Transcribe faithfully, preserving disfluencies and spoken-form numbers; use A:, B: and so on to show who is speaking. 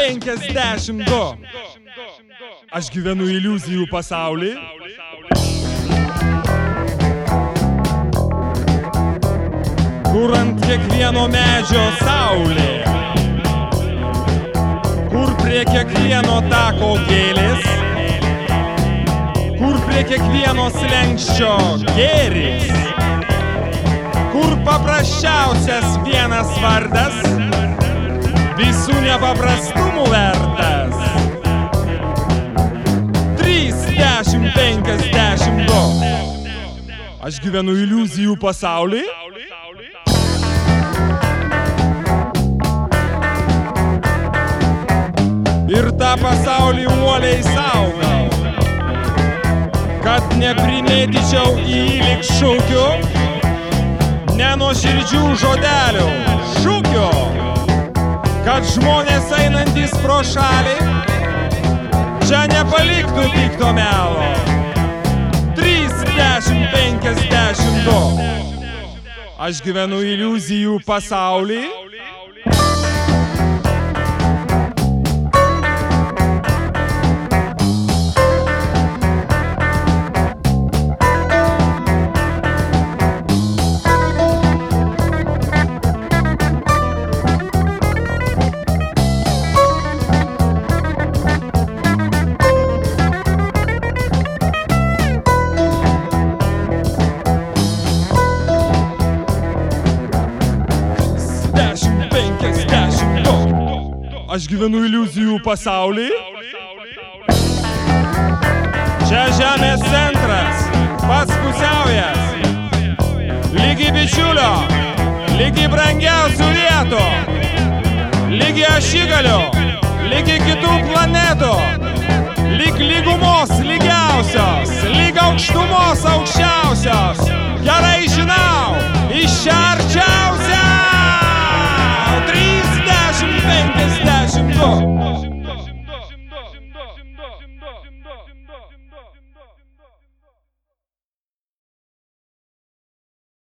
A: penkiasdešimt du. Aš gyvenu iliuzijų pasaulį. Kur ant kiekvieno medžio saulė. Kur prie kiekvieno tako gėlės. Kur prie kiekvieno slenksčio gėris. Kur paprasčiausias vienas vardas visų nepaprastumų vertas. Trisdešimt penkiasdešimt du. Aš gyvenu iliuzijų pasaulį. Ir tą pasaulį uoliai saugau, kad neprimėtyčiau į jį lyg šūkių, nenuoširdžių žodelių, šūkių, kad žmonės einantys pro šalį čia nepaliktų pikto melo. Trisdešimt penkiasdešimt du. Aš gyvenu iliuzijų pasaulį. Aš gyvenu iliuzijų pasaulį. Čia žemės centras, pats pusiaujas. Lygi bičiulio, lygi brangiausių vietų. Lygi ašigalio, lygi kitų planetų. Lyg lygumos lygiausios, lyg aukštumos aukščiausios.